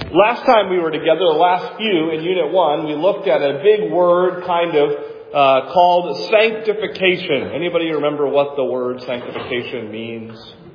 Last time we were together, the last few in Unit 1, we looked at a big word called sanctification. Anybody remember what the word sanctification means?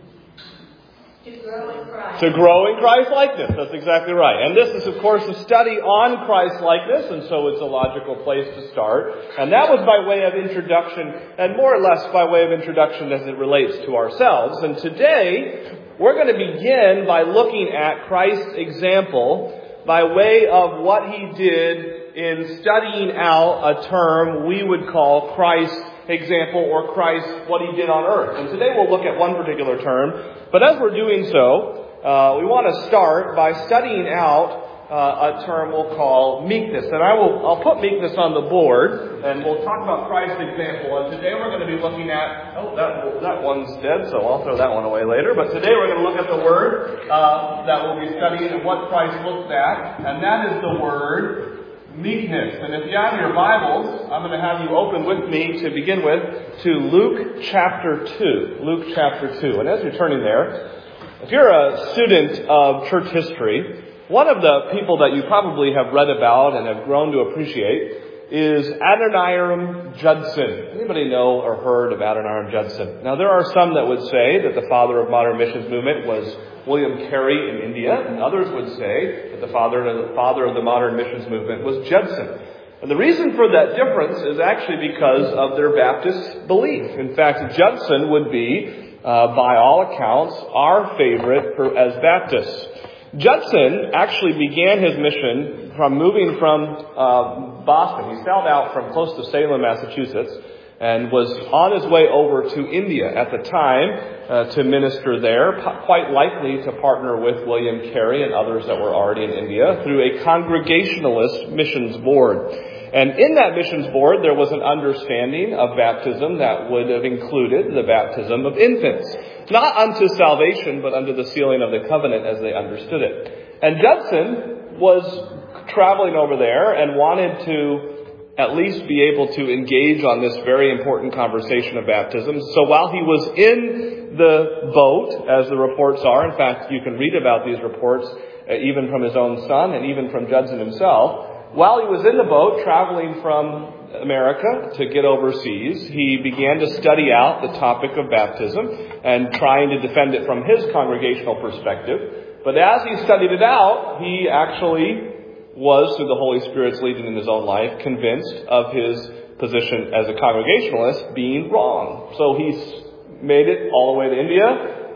To grow in Christ. To grow in Christ-likeness. That's exactly right. And this is, of course, a study on Christ-likeness, and so it's a logical place to start. And that was by way of introduction, and more or less by way of introduction as it relates to ourselves. And today, we're going to begin by looking at Christ's example by way of what he did in studying out a term we would call Christ's example or Christ, what he did on earth. And today we'll look at one particular term. But as we're doing so, we want to start by studying out a term we'll call meekness. And I'll put meekness on the board, and we'll talk about Christ's example. And today we're going to be looking at, that one's dead, so I'll throw that one away later. But today we're going to look at the word that we'll be studying and what Christ looked at, and that is the word meekness. And if you have your Bibles, I'm going to have you open with me to begin with to Luke chapter 2. Luke chapter 2. And as you're turning there, if you're a student of church history, one of the people that you probably have read about and have grown to appreciate is Adoniram Judson. Anybody know or heard of Adoniram Judson? Now, there are some that would say that the father of modern missions movement was William Carey in India, and others would say that the father of the modern missions movement was Judson. And the reason for that difference is actually because of their Baptist belief. In fact, Judson would be, by all accounts, our favorite as Baptists. Judson actually began his mission from moving from Boston. He sailed out from close to Salem, Massachusetts, and was on his way over to India at the time to minister there, quite likely to partner with William Carey and others that were already in India through a Congregationalist missions board. And in that missions board, there was an understanding of baptism that would have included the baptism of infants. Not unto salvation, but unto the sealing of the covenant as they understood it. And Judson was traveling over there and wanted to at least be able to engage on this very important conversation of baptism. So while he was in the boat, as the reports are, in fact, you can read about these reports even from his own son and even from Judson himself, while he was in the boat traveling from America to get overseas, he began to study out the topic of baptism and trying to defend it from his congregational perspective. But as he studied it out, he actually was, through the Holy Spirit's leading in his own life, convinced of his position as a Congregationalist being wrong. So he made it all the way to India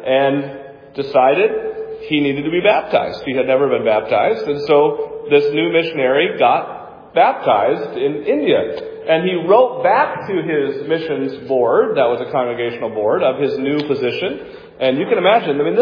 and decided he needed to be baptized. He had never been baptized, and so this new missionary got baptized in India. And he wrote back to his missions board, that was a congregational board, of his new position. And you can imagine, this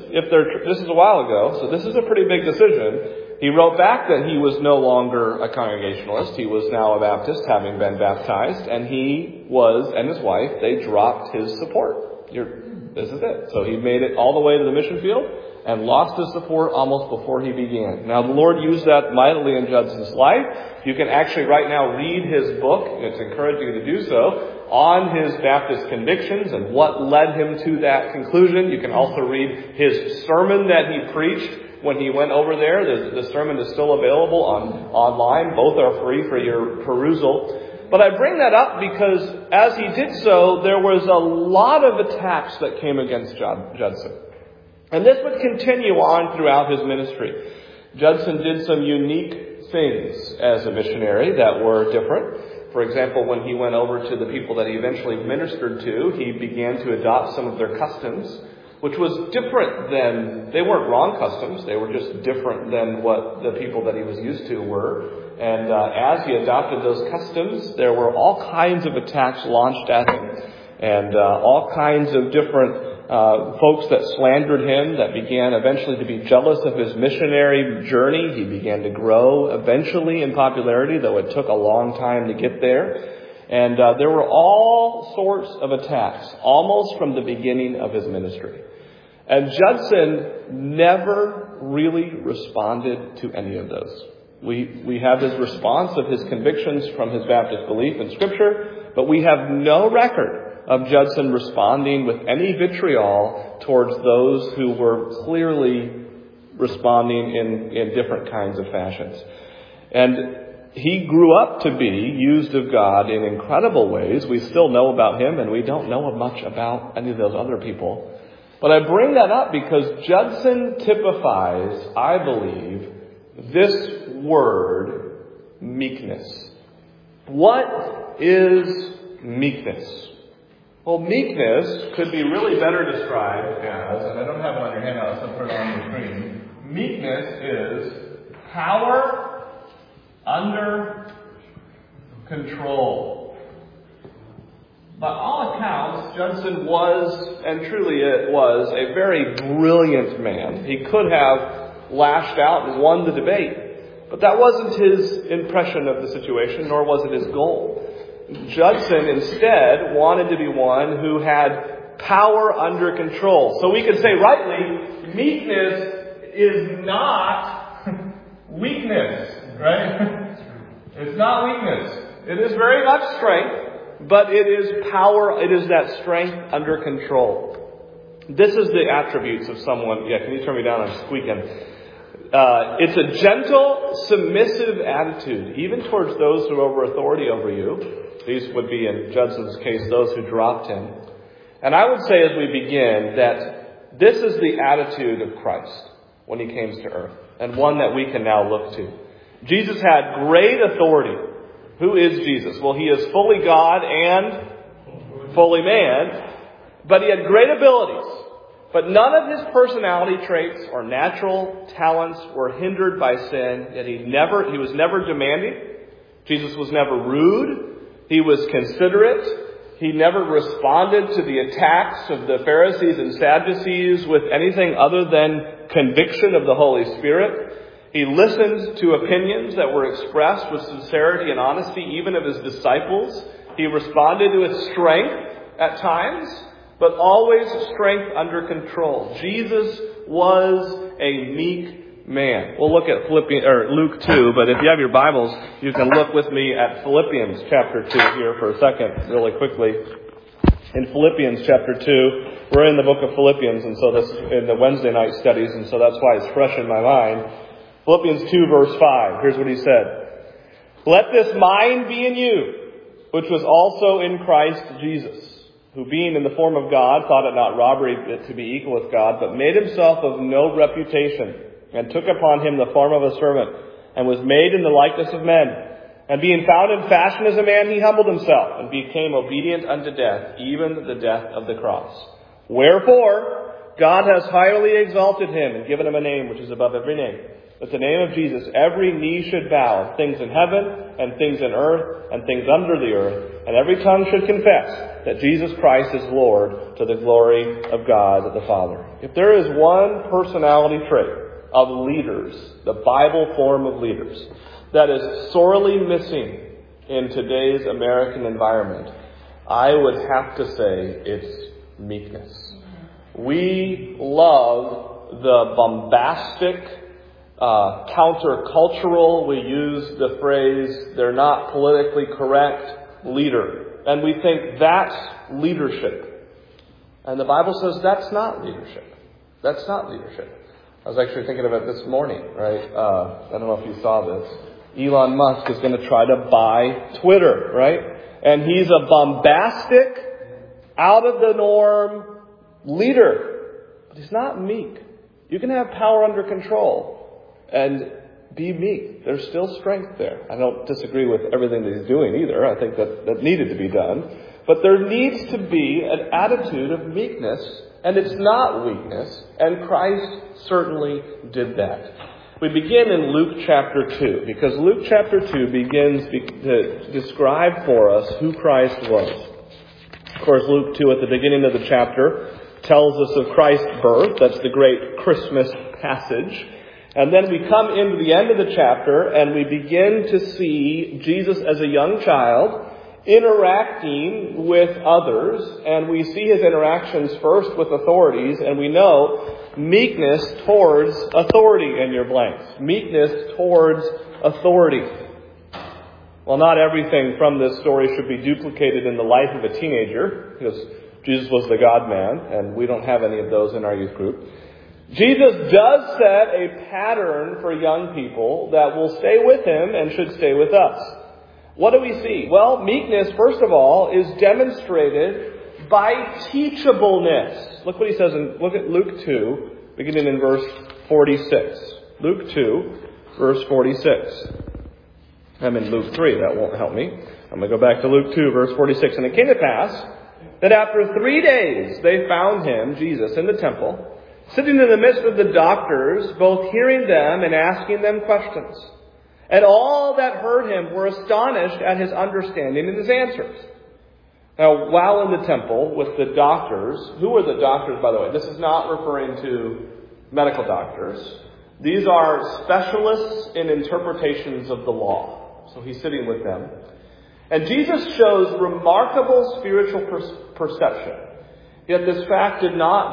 is a while ago, so this is a pretty big decision. He wrote back that he was no longer a Congregationalist. He was now a Baptist, having been baptized. And he was, and his wife, they dropped his support. This is it. So he made it all the way to the mission field and lost his support almost before he began. Now, the Lord used that mightily in Judson's life. You can actually right now read his book, and it's encouraging you to do so, on his Baptist convictions and what led him to that conclusion. You can also read his sermon that he preached when he went over there. The sermon is still available online. Both are free for your perusal. But I bring that up because as he did so, there was a lot of attacks that came against Judson. And this would continue on throughout his ministry. Judson did some unique things as a missionary that were different. For example, when he went over to the people that he eventually ministered to, he began to adopt some of their customs, which was different than, they weren't wrong customs, they were just different than what the people that he was used to were. And as he adopted those customs, there were all kinds of attacks launched at him, and all kinds of different folks that slandered him, that began eventually to be jealous of his missionary journey. He began to grow eventually in popularity, though it took a long time to get there. And there were all sorts of attacks, almost from the beginning of his ministry. And Judson never really responded to any of those. We have his response of his convictions from his Baptist belief in Scripture, but we have no record of Judson responding with any vitriol towards those who were clearly responding in different kinds of fashions. And he grew up to be used of God in incredible ways. We still know about him, and we don't know much about any of those other people. But I bring that up because Judson typifies, I believe, this word, meekness. What is meekness? Well, meekness could be really better described as, and I don't have it on your handout, so I'll put it on the screen. Meekness is power under control. By all accounts, Judson was, and truly it was, a very brilliant man. He could have lashed out and won the debate. But that wasn't his impression of the situation, nor was it his goal. Judson instead wanted to be one who had power under control. So we could say rightly, meekness is not weakness, right? It's not weakness. It is very much strength, but it is power. It is that strength under control. This is the attributes of someone. Yeah, can you turn me down? I'm squeaking. It's a gentle, submissive attitude, even towards those who are over authority over you. These would be, in Judson's case, those who dropped him. And I would say as we begin that this is the attitude of Christ when he came to earth, and one that we can now look to. Jesus had great authority. Who is Jesus? Well, he is fully God and fully man, but he had great abilities. But none of his personality traits or natural talents were hindered by sin. Yet he was never demanding. Jesus was never rude. He was considerate. He never responded to the attacks of the Pharisees and Sadducees with anything other than conviction of the Holy Spirit. He listened to opinions that were expressed with sincerity and honesty, even of his disciples. He responded to its strength at times, but always strength under control. Jesus was a meek man. We'll look at Luke 2, but if you have your Bibles, you can look with me at Philippians chapter 2 here for a second, really quickly. In Philippians chapter 2, we're in the book of Philippians, and so that's in the Wednesday night studies, and so that's why it's fresh in my mind. Philippians 2 verse 5, here's what he said. Let this mind be in you, which was also in Christ Jesus, who being in the form of God, thought it not robbery to be equal with God, but made himself of no reputation, and took upon him the form of a servant, and was made in the likeness of men. And being found in fashion as a man, he humbled himself, and became obedient unto death, even the death of the cross. Wherefore, God has highly exalted him, and given him a name which is above every name. At the name of Jesus, every knee should bow, things in heaven, and things in earth, and things under the earth, and every tongue should confess that Jesus Christ is Lord, to the glory of God the Father. If there is one personality trait of leaders, the Bible form of leaders, that is sorely missing in today's American environment, I would have to say it's meekness. We love the bombastic, countercultural, we use the phrase, they're not politically correct leader. And we think that's leadership. And the Bible says that's not leadership. That's not leadership. I was actually thinking of it this morning, right? I don't know if you saw this. Elon Musk is going to try to buy Twitter, right? And he's a bombastic, out of the norm leader. But he's not meek. You can have power under control and be meek. There's still strength there. I don't disagree with everything that he's doing either. I think that needed to be done. But there needs to be an attitude of meekness, and it's not weakness, and Christ certainly did that. We begin in Luke chapter 2, because Luke chapter 2 begins to describe for us who Christ was. Of course, Luke 2 at the beginning of the chapter tells us of Christ's birth. That's the great Christmas passage. And then we come into the end of the chapter and we begin to see Jesus as a young child interacting with others. And we see his interactions first with authorities. And we know meekness towards authority in your blanks. Meekness towards authority. Well, not everything from this story should be duplicated in the life of a teenager, because Jesus was the God-man, and we don't have any of those in our youth group. Jesus does set a pattern for young people that will stay with him and should stay with us. What do we see? Well, meekness, first of all, is demonstrated by teachableness. Look what he says look at Luke 2, beginning in verse 46. Luke 2, verse 46. I'm in Luke 3, that won't help me. I'm going to go back to Luke 2, verse 46. And it came to pass that after 3 days they found him, Jesus, in the temple, sitting in the midst of the doctors, both hearing them and asking them questions. And all that heard him were astonished at his understanding and his answers. Now, while in the temple with the doctors, who were the doctors, by the way? This is not referring to medical doctors. These are specialists in interpretations of the law. So he's sitting with them. And Jesus shows remarkable spiritual perception. Yet this fact did not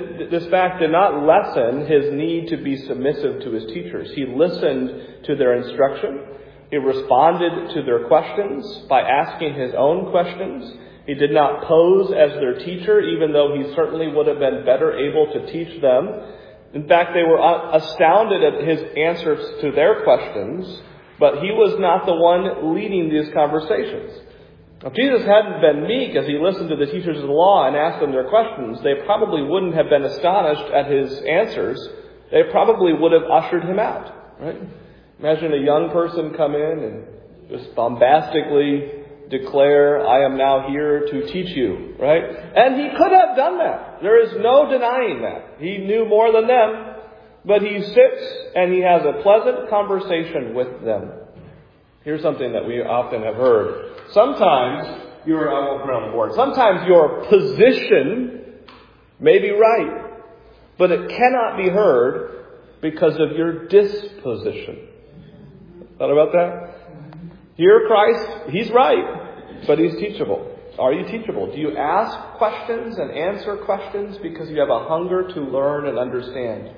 lessen his need to be submissive to his teachers. He listened to their instruction. He responded to their questions by asking his own questions. He did not pose as their teacher, even though he certainly would have been better able to teach them. In fact, they were astounded at his answers to their questions, but he was not the one leading these conversations. If Jesus hadn't been meek as he listened to the teachers of the law and asked them their questions, they probably wouldn't have been astonished at his answers. They probably would have ushered him out, right? Imagine a young person come in and just bombastically declare, I am now here to teach you, right? And he could have done that. There is no denying that. He knew more than them, but he sits and he has a pleasant conversation with them. Here's something that we often have heard. Sometimes I won't put it on the board. Sometimes your position may be right, but it cannot be heard because of your disposition. Thought about that? Here, Christ, he's right, but he's teachable. Are you teachable? Do you ask questions and answer questions because you have a hunger to learn and understand?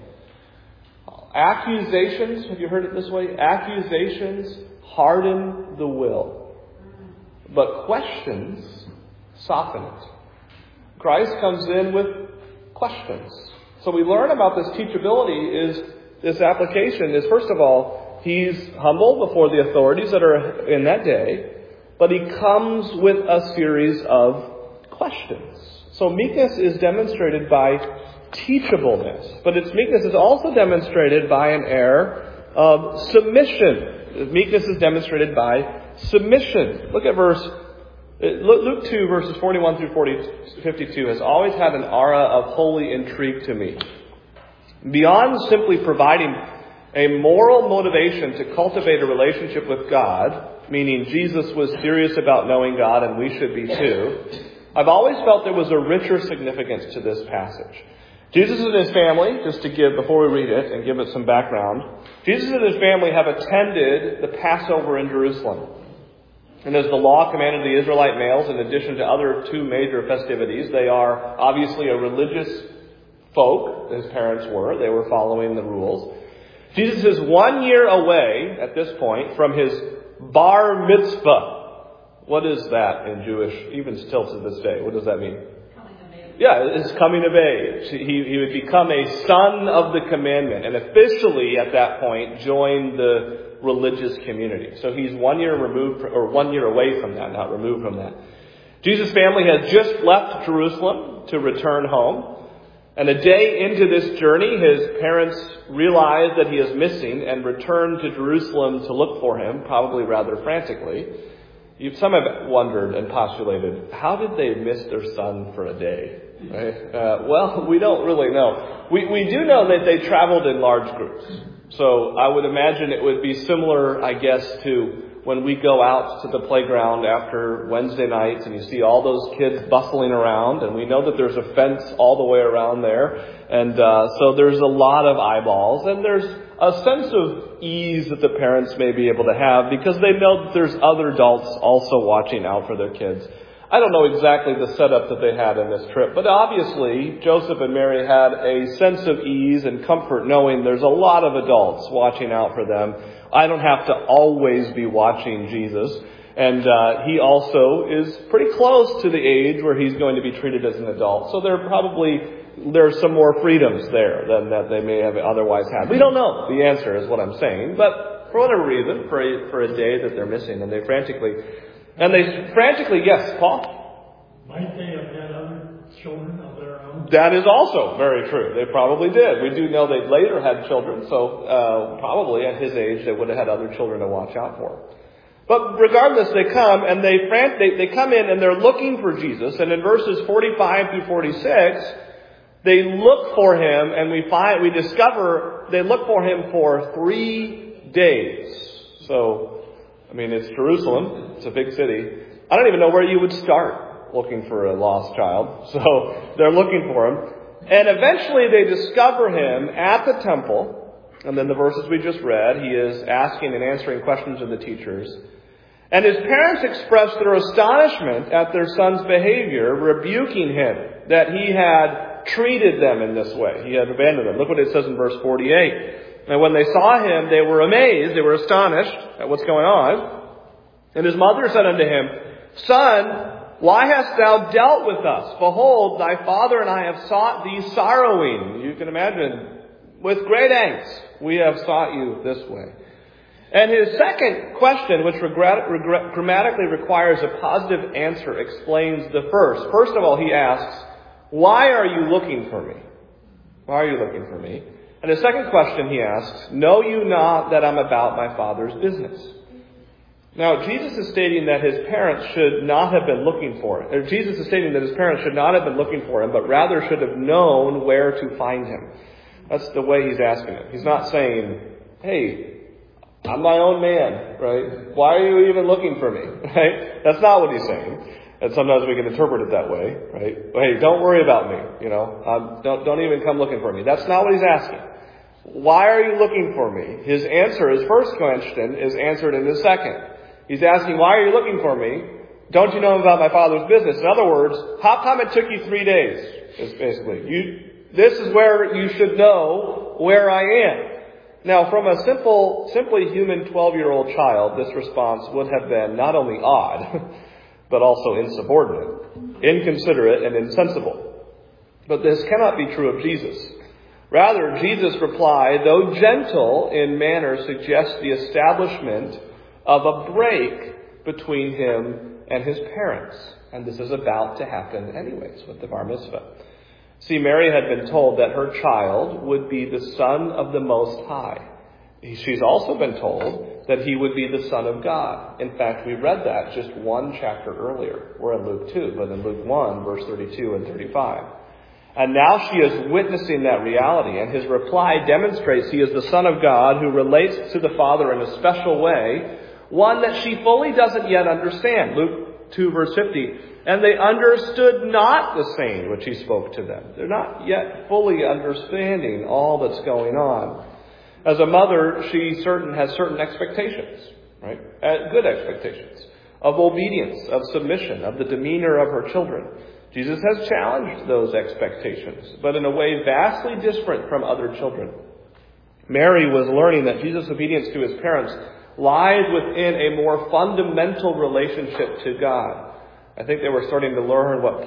Accusations, have you heard it this way? Accusations harden the will, but questions soften it. Christ comes in with questions. So we learn about this teachability this application is, first of all, he's humble before the authorities that are in that day, but he comes with a series of questions. So meekness is demonstrated by teachableness, but its meekness is also demonstrated by an air of submission. Meekness is demonstrated by submission. Look at Luke 2, verses 41 through 52 has always had an aura of holy intrigue to me. Beyond simply providing a moral motivation to cultivate a relationship with God, meaning Jesus was serious about knowing God and we should be too, I've always felt there was a richer significance to this passage. Jesus and his family, just to give, before we read it and give it some background, Jesus and his family have attended the Passover in Jerusalem. And as the law commanded the Israelite males, in addition to other two major festivities, they are obviously a religious folk, his parents were. They were following the rules. Jesus is 1 year away, at this point, from his bar mitzvah. What is that in Jewish, even still to this day? What does that mean? Yeah, it's coming of age. He would become a son of the commandment and officially at that point join the religious community. So he's 1 year removed, or 1 year away from that, not removed from that. Jesus' family has just left Jerusalem to return home. And a day into this journey, his parents realize that he is missing and return to Jerusalem to look for him, probably rather frantically. Some have wondered and postulated, how did they miss their son for a day? Right? Well, we don't really know. We do know that they traveled in large groups. So I would imagine it would be similar, I guess, to when we go out to the playground after Wednesday nights and you see all those kids bustling around, and we know that there's a fence all the way around there. And so there's a lot of eyeballs, and there's a sense of ease that the parents may be able to have because they know that there's other adults also watching out for their kids. I don't know exactly the setup that they had in this trip, but obviously Joseph and Mary had a sense of ease and comfort knowing there's a lot of adults watching out for them. I don't have to always be watching Jesus. And he also is pretty close to the age where he's going to be treated as an adult. So they're probably there's some more freedoms there than that they may have otherwise had. We don't know the answer is what I'm saying, but for whatever reason, for a day that they're missing, and they frantically, yes, Paul? Might they have had other children of their own? That is also very true. They probably did. We do know they later had children, so probably at his age they would have had other children to watch out for. But regardless, they come and they come in and they're looking for Jesus. And in verses 45 through 46, they look for him, and we discover they look for him for 3 days. So, I mean, it's Jerusalem. It's a big city. I don't even know where you would start looking for a lost child. So they're looking for him. And eventually they discover him at the temple. And then the verses we just read, he is asking and answering questions of the teachers. And his parents expressed their astonishment at their son's behavior, rebuking him that he had treated them in this way. He had abandoned them. Look what it says in verse 48. And when they saw him, they were amazed, they were astonished at what's going on. And his mother said unto him, Son, why hast thou dealt with us? Behold, thy father and I have sought thee sorrowing. You can imagine, with great angst, we have sought you this way. And his second question, which grammatically requires a positive answer, explains the first. First of all, he asks, why are you looking for me? Why are you looking for me? And his second question he asks, know you not that I'm about my Father's business? Now, Jesus is stating that his parents should not have been looking for him. Jesus is stating that his parents should not have been looking for him, but rather should have known where to find him. That's the way he's asking it. He's not saying, hey, I'm my own man, right? Why are you even looking for me, right? That's not what he's saying. And sometimes we can interpret it that way, right? Hey, don't worry about me, don't even come looking for me. That's not what he's asking. Why are you looking for me? His answer, his first question, is answered in his second. He's asking, why are you looking for me? Don't you know about my Father's business? In other words, how come it took you 3 days? Is basically, this is where you should know where I am. Now, from a simply human 12-year-old child, this response would have been not only odd, but also insubordinate, inconsiderate, and insensible. But this cannot be true of Jesus. Rather, Jesus' reply, though gentle in manner, suggests the establishment of a break between him and his parents. And this is about to happen anyways with the bar mitzvah. See, Mary had been told that her child would be the Son of the Most High. She's also been told that he would be the Son of God. In fact, we read that just one chapter earlier. We're in Luke 2, but in Luke 1, verse 32 and 35. And now she is witnessing that reality, and his reply demonstrates he is the Son of God who relates to the Father in a special way, one that she fully doesn't yet understand. Luke 2, verse 50. And they understood not the saying which he spoke to them. They're not yet fully understanding all that's going on. As a mother, she has certain expectations, right? Good expectations of obedience, of submission, of the demeanor of her children. Jesus has challenged those expectations, but in a way vastly different from other children. Mary was learning that Jesus' obedience to his parents lies within a more fundamental relationship to God. I think they were starting to learn with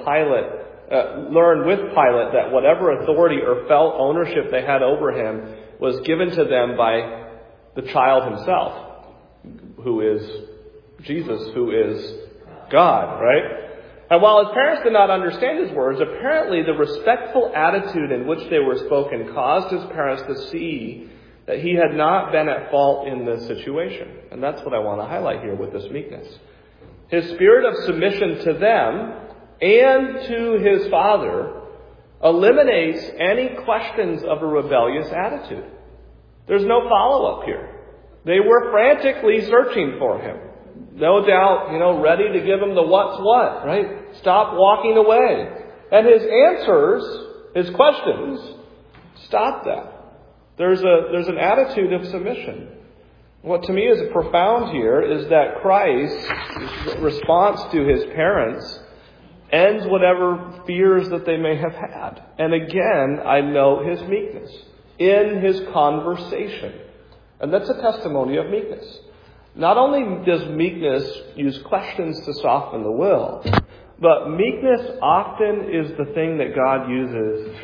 Pilate that whatever authority or felt ownership they had over him was given to them by the child himself, who is Jesus, who is God, right? And while his parents did not understand his words, apparently the respectful attitude in which they were spoken caused his parents to see that he had not been at fault in this situation. And that's what I want to highlight here with this meekness. His spirit of submission to them and to his Father eliminates any questions of a rebellious attitude. There's no follow-up here. They were frantically searching for him. No doubt, ready to give him the what's what, right? Stop walking away. And his answers, his questions, stop that. There's an attitude of submission. What to me is profound here is that Christ's response to his parents ends whatever fears that they may have had. And again, I note his meekness in his conversation. And that's a testimony of meekness. Not only does meekness use questions to soften the will, But meekness often is the thing that God uses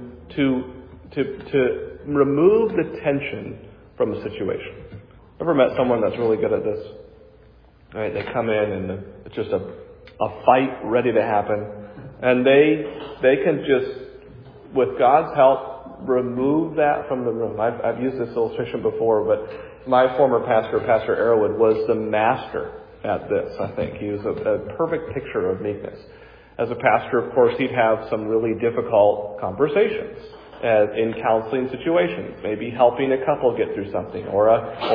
to remove the tension from a situation. Ever met someone that's really good at this? Right? They come in and it's just a fight ready to happen. And they can just, with God's help, remove that from the room. I've used this illustration before, but my former pastor, Pastor Arrowwood, was the master at this, I think. He was a perfect picture of meekness. As a pastor, of course, he'd have some really difficult conversations in counseling situations, maybe helping a couple get through something, or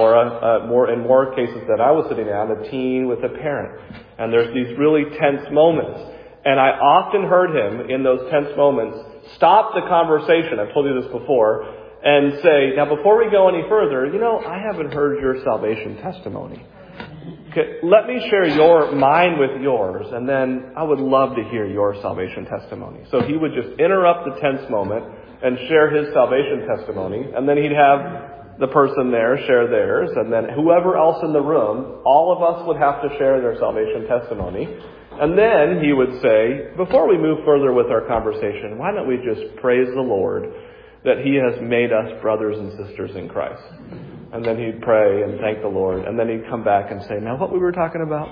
in more cases that I was sitting down, a teen with a parent. And there's these really tense moments. And I often heard him in those tense moments stop the conversation, I've told you this before, and say, now before we go any further, I haven't heard your salvation testimony. Okay, let me share mine with yours, and then I would love to hear your salvation testimony. So he would just interrupt the tense moment and share his salvation testimony, and then he'd have the person there share theirs, and then whoever else in the room, all of us would have to share their salvation testimony. And then he would say, before we move further with our conversation, why don't we just praise the Lord that He has made us brothers and sisters in Christ. And then he'd pray and thank the Lord. And then he'd come back and say, now what we were talking about?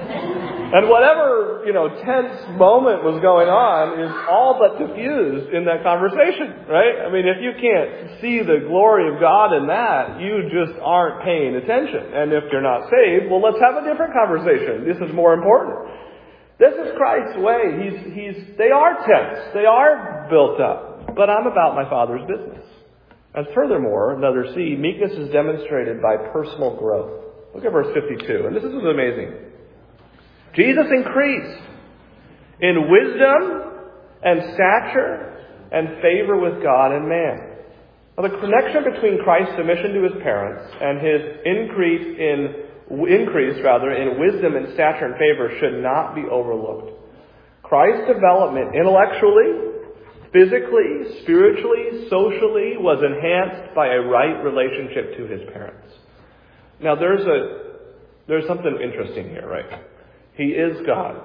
And whatever, tense moment was going on is all but diffused in that conversation, right? I mean, if you can't see the glory of God in that, you just aren't paying attention. And if you're not saved, well, let's have a different conversation. This is more important. This is Christ's way. They are tense. They are built up. But I'm about my Father's business. And furthermore, another C, meekness is demonstrated by personal growth. Look at verse 52. And this is amazing. Jesus increased in wisdom and stature and favor with God and man. Now, the connection between Christ's submission to His parents and His increase in wisdom and stature and favor should not be overlooked. Christ's development intellectually, physically, spiritually, socially was enhanced by a right relationship to His parents. Now there's something interesting here, right? He is God.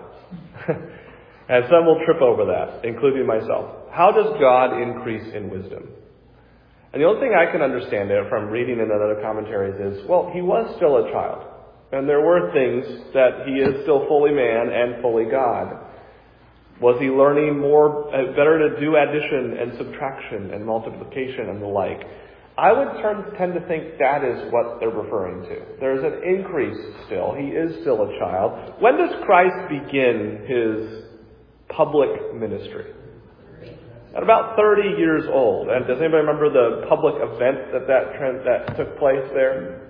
And some will trip over that, including myself. How does God increase in wisdom? And the only thing I can understand there from reading in other commentaries is, well, He was still a child. And there were things that He is still fully man and fully God. Was He learning better to do addition and subtraction and multiplication and the like? I would tend to think that is what they're referring to. There's an increase still. He is still a child. When does Christ begin His public ministry? At about 30 years old. And does anybody remember the public event that took place there?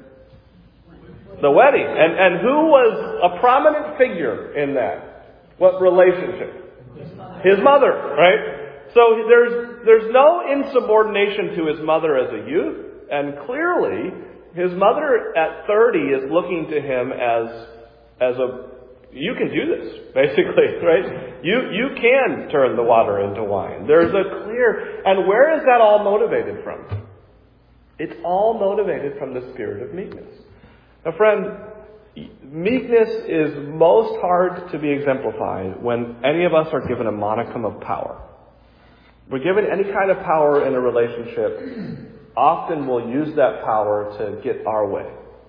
The wedding. And who was a prominent figure in that? What relationship? His mother, right? So there's no insubordination to his mother as a youth, and clearly his mother at 30 is looking to him as you can do this, basically, right? You can turn the water into wine. There's a clear, and where is that all motivated from? It's all motivated from the spirit of meekness. Now, friend, meekness is most hard to be exemplified when any of us are given a modicum of power. We're given any kind of power in a relationship, often we'll use that power to get our way.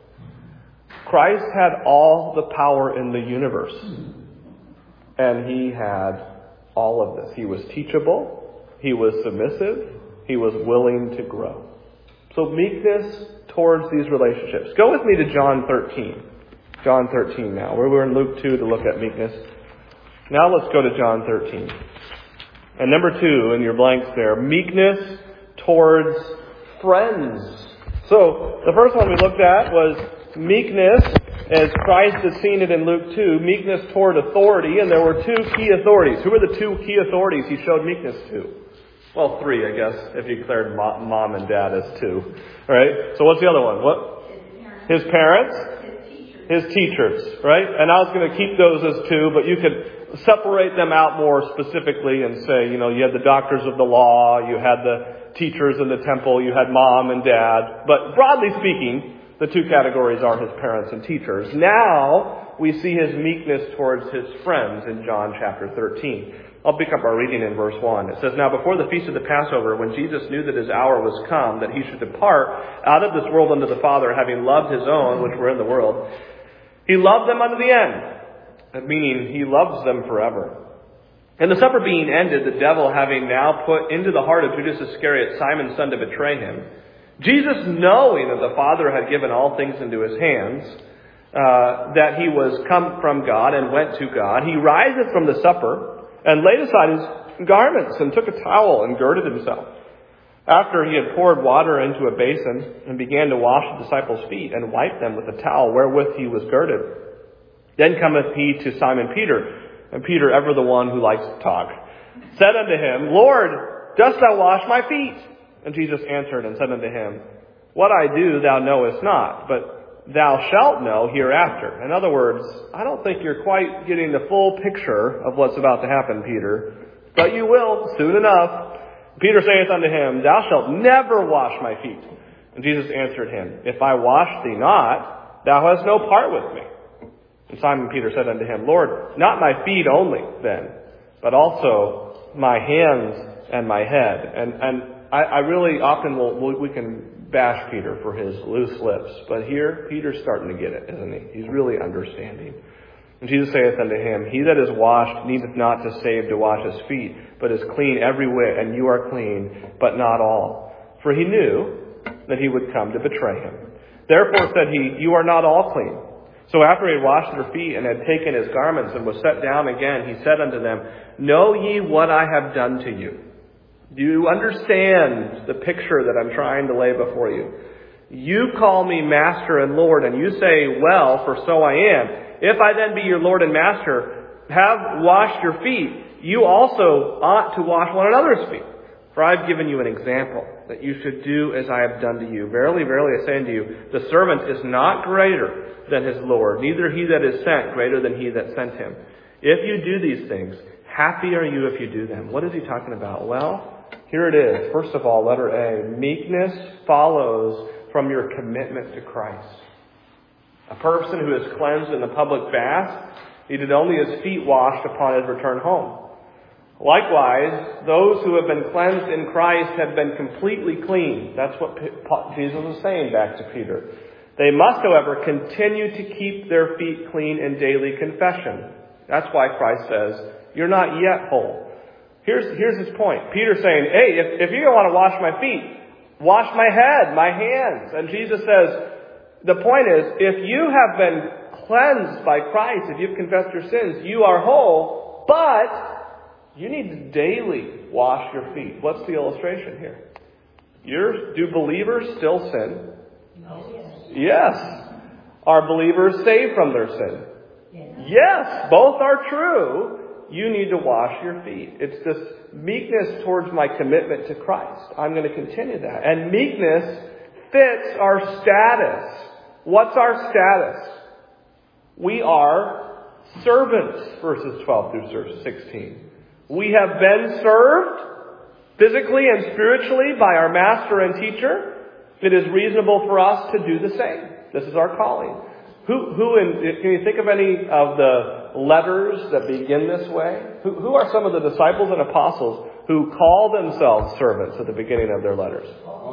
Christ had all the power in the universe, and He had all of this. He was teachable, He was submissive, He was willing to grow. So meekness towards these relationships. Go with me to John 13. John 13 now. We were in Luke 2 to look at meekness. Now let's go to John 13. And number 2 in your blanks there, meekness towards friends. So the first one we looked at was meekness, as Christ has seen it in Luke 2, meekness toward authority. And there were 2 key authorities. Who were the 2 key authorities He showed meekness to? Well, 3, I guess, if you declared mom and dad as 2. All right? So what's the other one? What? His parents. His teachers, right? And I was going to keep those as 2, but you could separate them out more specifically and say, you had the doctors of the law, you had the teachers in the temple, you had mom and dad. But broadly speaking, The two categories are his parents and teachers. Now we see his meekness towards his friends in John chapter 13. I'll pick up our reading in verse 1. It says, "Now before the feast of the Passover, when Jesus knew that his hour was come, that he should depart out of this world unto the Father, having loved his own, which were in the world, he loved them unto the end," meaning he loves them forever. "And the supper being ended, the devil having now put into the heart of Judas Iscariot, Simon's son, to betray him, Jesus, knowing that the Father had given all things into his hands, that he was come from God and went to God, he riseth from the supper, and laid aside his garments, and took a towel, and girded himself. After he had poured water into a basin, and began to wash the disciples' feet, and wiped them with the towel wherewith he was girded. Then cometh he to Simon Peter, and Peter, ever the one who likes to talk, said unto him, Lord, dost thou wash my feet? And Jesus answered and said unto him, What I do thou knowest not, but thou shalt know hereafter. In other words, I don't think you're quite getting the full picture of what's about to happen, Peter, but you will soon enough. Peter saith unto him, Thou shalt never wash my feet. And Jesus answered him, If I wash thee not, thou hast no part with me. And Simon Peter said unto him, Lord, not my feet only then, but also my hands and my head. And I really often we can bash Peter for his loose lips. But here, Peter's starting to get it, isn't he? He's really understanding. And Jesus saith unto him, He that is washed needeth not to save to wash his feet, but is clean every whit, and you are clean, but not all. For he knew that he would come to betray him. Therefore said he, You are not all clean. So after he had washed their feet, and had taken his garments, and was set down again, he said unto them, Know ye what I have done to you? Do you understand the picture that I'm trying to lay before you? You call me Master and Lord, and you say, Well, for so I am. If I then be your Lord and Master, have washed your feet, you also ought to wash one another's feet. For I have given you an example, that you should do as I have done to you. Verily, verily, I say unto you, the servant is not greater than his Lord, neither he that is sent greater than he that sent him. If you do these things, happy are you if you do them. What is he talking about? Well, here it is. First of all, letter A. Meekness follows from your commitment to Christ. A person who is cleansed in the public bath needed only his feet washed upon his return home. Likewise, those who have been cleansed in Christ have been completely clean. That's what Jesus was saying back to Peter. They must, however, continue to keep their feet clean in daily confession. That's why Christ says, You're not yet whole. Here's his point. Peter's saying, Hey, if you don't want to wash my feet, wash my head, my hands. And Jesus says, the point is, if you have been cleansed by Christ, if you've confessed your sins, you are whole, but you need to daily wash your feet. What's the illustration here? Do believers still sin? No. Yes. Are believers saved from their sin? Yes. Both are true. You need to wash your feet. It's this meekness towards my commitment to Christ. I'm going to continue that. And meekness fits our status. What's our status? We are servants, verses 12 through 16. We have been served physically and spiritually by our master and teacher. It is reasonable for us to do the same. This is our calling. Can you think of any of the letters that begin this way? Who are some of the disciples and apostles who call themselves servants at the beginning of their letters?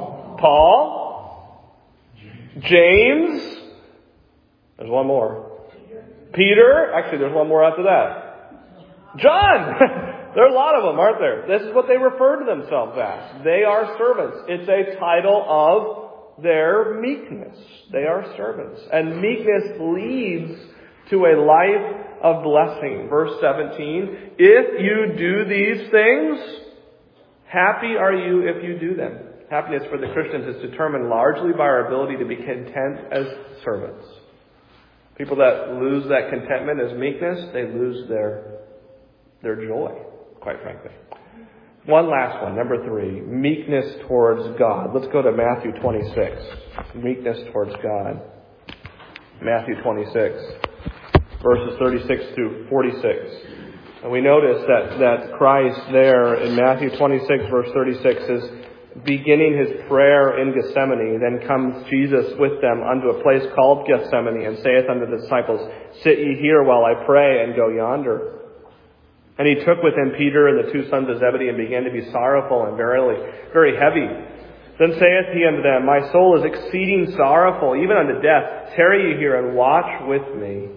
Paul? James? There's one more. Peter? Actually, there's one more after that. John! There are a lot of them, aren't there? This is what they refer to themselves as. They are servants. It's a title of their meekness. They are servants. And meekness leads to a life of blessing. Verse 17, If you do these things, happy are you if you do them. Happiness for the Christians is determined largely by our ability to be content as servants. People that lose that contentment as meekness, they lose their joy, quite frankly. One last one, number 3, meekness towards God. Let's go to Matthew 26. Meekness towards God. Matthew 26, verses 36 through 46. And we notice that Christ there in Matthew 26, verse 36 is beginning his prayer in Gethsemane, then comes Jesus with them unto a place called Gethsemane, and saith unto the disciples, Sit ye here while I pray, and go yonder. And he took with him Peter and the two sons of Zebedee, and began to be sorrowful and very heavy. Then saith he unto them, My soul is exceeding sorrowful, even unto death. Tarry ye here, and watch with me.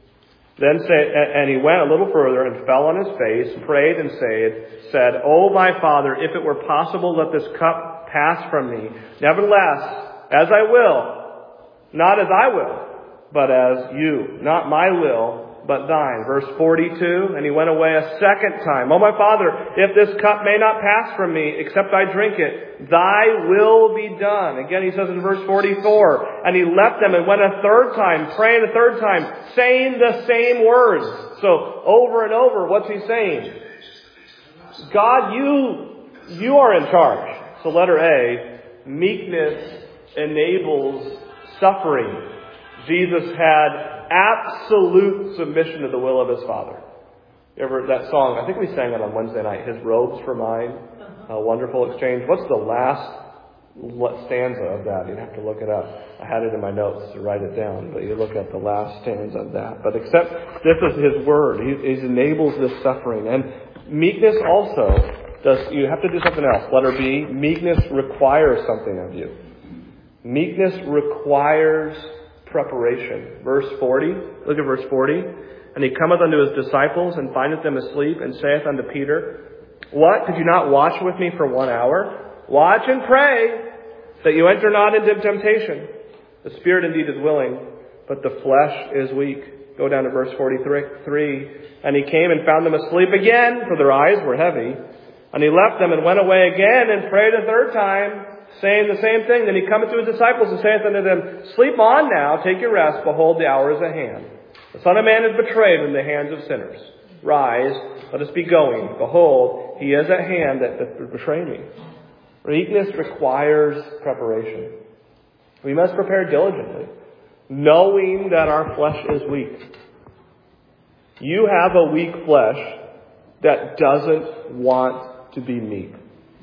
And he went a little further, and fell on his face, prayed, and said, O my Father, if it were possible, let this cup pass from me. Nevertheless, as I will, not as I will, but as you. Not my will, but thine. Verse 42, and he went away a second time. O my Father, if this cup may not pass from me, except I drink it, thy will be done. Again, he says in verse 44, and he left them and went a third time, praying a third time, saying the same words. So, over and over, what's he saying? God, you are in charge. So letter A, meekness enables suffering. Jesus had absolute submission to the will of his Father. You ever that song? I think we sang it on Wednesday night. His robes for mine, a wonderful exchange. What's the last stanza of that? You'd have to look it up. I had it in my notes to write it down, but you look at the last stanza of that. But except this is his word. He enables this suffering. And meekness also does. You have to do something else. Letter B. Meekness requires something of you. Meekness requires preparation. Verse 40. Look at verse 40. And he cometh unto his disciples, and findeth them asleep, and saith unto Peter, What? Did you not watch with me for 1 hour? Watch and pray, that you enter not into temptation. The spirit indeed is willing, but the flesh is weak. Go down to verse 43. And he came and found them asleep again, for their eyes were heavy. And he left them and went away again, and prayed a third time, saying the same thing. Then he cometh to his disciples, and saith unto them, Sleep on now, take your rest, behold, the hour is at hand. The Son of Man is betrayed in the hands of sinners. Rise, let us be going. Behold, he is at hand that betray me. Meekness requires preparation. We must prepare diligently, knowing that our flesh is weak. You have a weak flesh that doesn't want to be meek.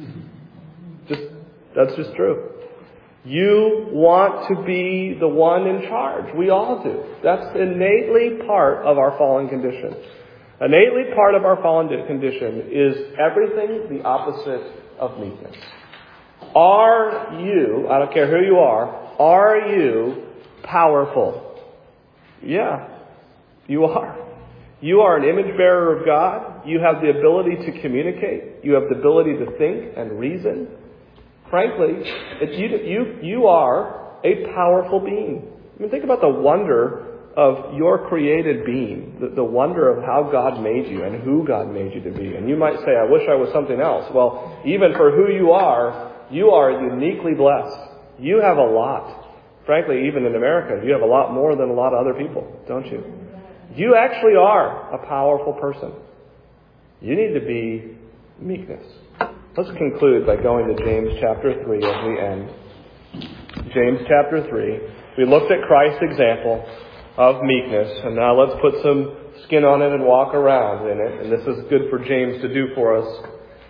That's just true. You want to be the one in charge. We all do. That's innately part of our fallen condition. Innately part of our fallen condition is everything the opposite of meekness. Are you, I don't care who you are you powerful? Yeah, you are. You are an image bearer of God. You have the ability to communicate. You have the ability to think and reason. Frankly, you are a powerful being. I mean, think about the wonder of your created being, the wonder of how God made you and who God made you to be. And you might say, I wish I was something else. Well, even for who you are uniquely blessed. You have a lot. Frankly, even in America, you have a lot more than a lot of other people, don't you? You actually are a powerful person. You need to be meekness. Let's conclude by going to James chapter 3 as we end. James chapter 3. We looked at Christ's example of meekness, and now let's put some skin on it and walk around in it. And this is good for James to do for us.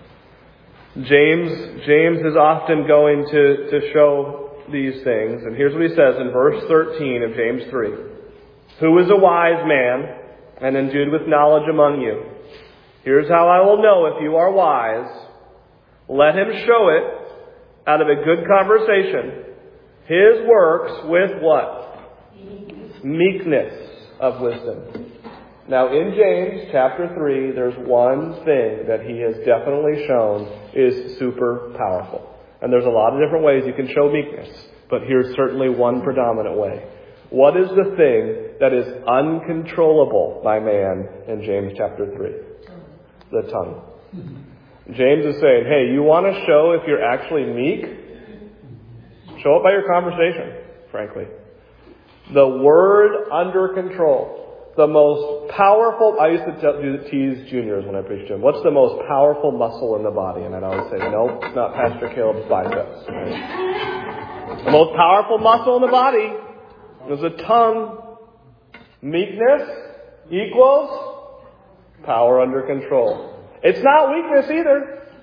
James is often going to show these things. And here's what he says in verse 13 of James 3. Who is a wise man and endued with knowledge among you? Here's how I will know if you are wise. Let him show it out of a good conversation. His works with what? Meekness of wisdom. Now in James chapter 3, there's one thing that he has definitely shown is super powerful. And there's a lot of different ways you can show meekness. But here's certainly one predominant way. What is the thing that is uncontrollable by man in James chapter 3? The tongue. James is saying, hey, you want to show if you're actually meek? Show it by your conversation, frankly. The word under control. The most powerful, I used to tease juniors when I preached to them. What's the most powerful muscle in the body? And I'd always say, nope, it's not Pastor Caleb's biceps. Right? The most powerful muscle in the body is the tongue. Meekness equals power under control. It's not weakness either.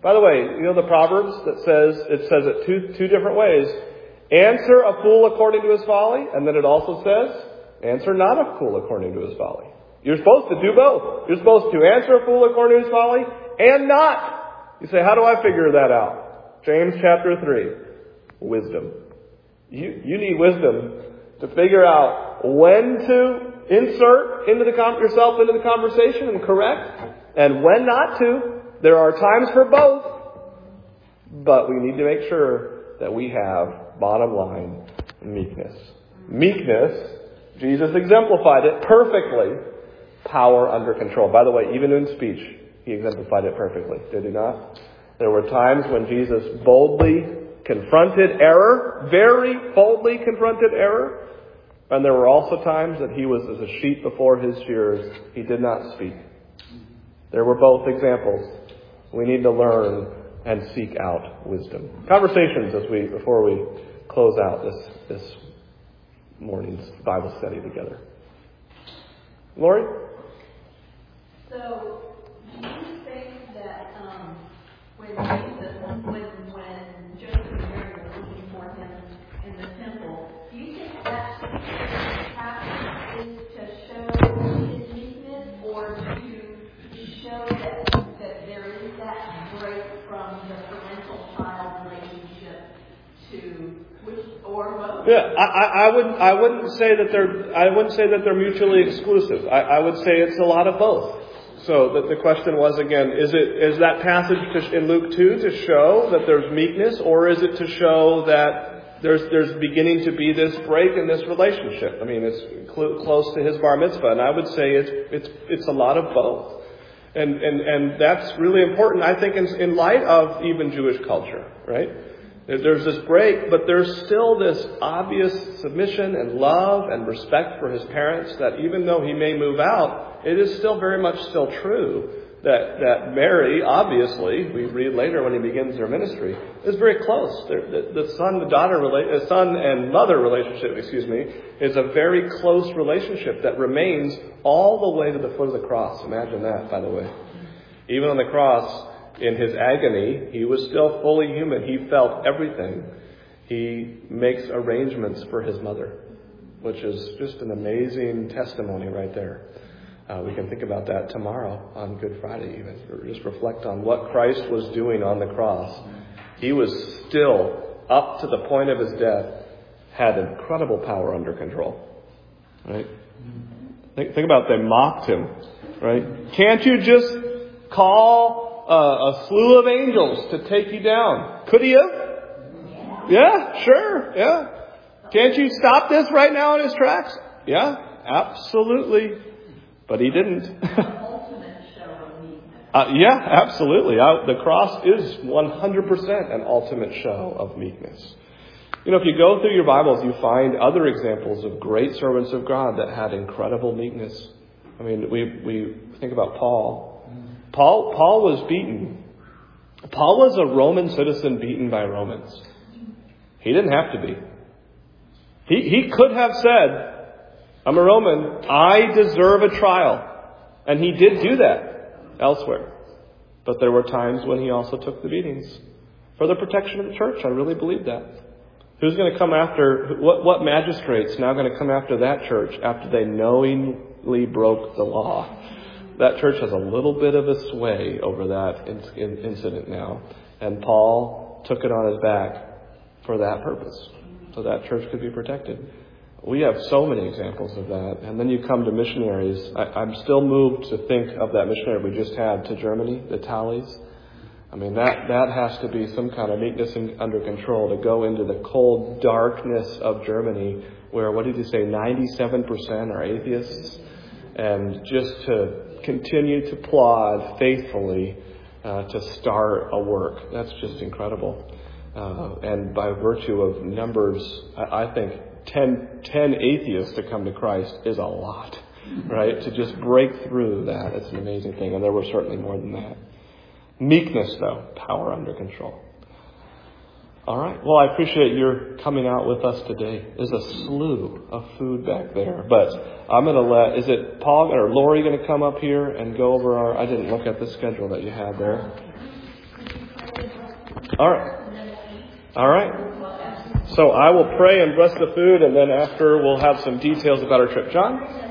By the way, you know the Proverbs that says it two different ways. Answer a fool according to his folly, and then it also says, answer not a fool according to his folly. You're supposed to do both. You're supposed to answer a fool according to his folly and not. You say, how do I figure that out? James chapter 3. Wisdom. You need wisdom to figure out when to insert yourself into the conversation and correct, and when not to. There are times for both, but we need to make sure that we have, bottom line, meekness. Meekness, Jesus exemplified it perfectly. Power under control. By the way, even in speech, he exemplified it perfectly. Did he not? There were times when Jesus boldly confronted error, very boldly confronted error. And there were also times that he was as a sheep before his shearers. He did not speak. There were both examples. We need to learn and seek out wisdom. Conversations before we close out this morning's Bible study together. Lori? So, do you think that when Joseph and Mary were looking for him in the temple, do you think that passage is to show his meekness, or to show that there is that break from the parental-child relationship or both? Yeah, I wouldn't say that they're mutually exclusive. I would say it's a lot of both. So the question was again, is that passage in Luke 2 to show that there's meekness, or is it to show that there's beginning to be this break in this relationship? I mean, it's close to his bar mitzvah, and I would say it's a lot of both. And that's really important, I think, in light of even Jewish culture, right? There's this break, but there's still this obvious submission and love and respect for his parents that even though he may move out, it is still very much still true that Mary, obviously, we read later when he begins their ministry, is very close. The son and mother relationship, is a very close relationship that remains all the way to the foot of the cross. Imagine that, by the way. Even on the cross, in his agony, he was still fully human. He felt everything. He makes arrangements for his mother, which is just an amazing testimony right there. We can think about that tomorrow on Good Friday even. Or just reflect on what Christ was doing on the cross. He was still, up to the point of his death, had incredible power under control. Right? Think about they mocked him. Right? Can't you just call a slew of angels to take you down? Could he have? Yeah, sure. Yeah. Can't you stop this right now in his tracks? Yeah, absolutely. But he didn't. Ultimate show of meekness. Yeah, absolutely. The cross is 100% an ultimate show of meekness. You know, if you go through your Bibles, you find other examples of great servants of God that had incredible meekness. I mean, we think about Paul. Paul was beaten. Paul was a Roman citizen beaten by Romans. He didn't have to be. He could have said, I'm a Roman, I deserve a trial. And he did do that elsewhere. But there were times when he also took the beatings for the protection of the church. I really believe that. Who's going to come after, what magistrate's now going to come after that church after they knowingly broke the law? That church has a little bit of a sway over that incident now. And Paul took it on his back for that purpose, so that church could be protected. We have so many examples of that. And then you come to missionaries. I'm still moved to think of that missionary we just had to Germany, the Tallies. I mean, that has to be some kind of meekness and under control to go into the cold darkness of Germany where, what did you say, 97% are atheists? And just to continue to plod faithfully to start a work. That's just incredible. And by virtue of numbers, I think 10 atheists to come to Christ is a lot, right? To just break through that, it's an amazing thing. And there were certainly more than that. Meekness, though, power under control. All right. Well, I appreciate your coming out with us today. There's a slew of food back there, but I'm going to is it Paul or Lori going to come up here and go over I didn't look at the schedule that you had there. All right. All right. So I will pray and bless the food, and then after we'll have some details about our trip. John?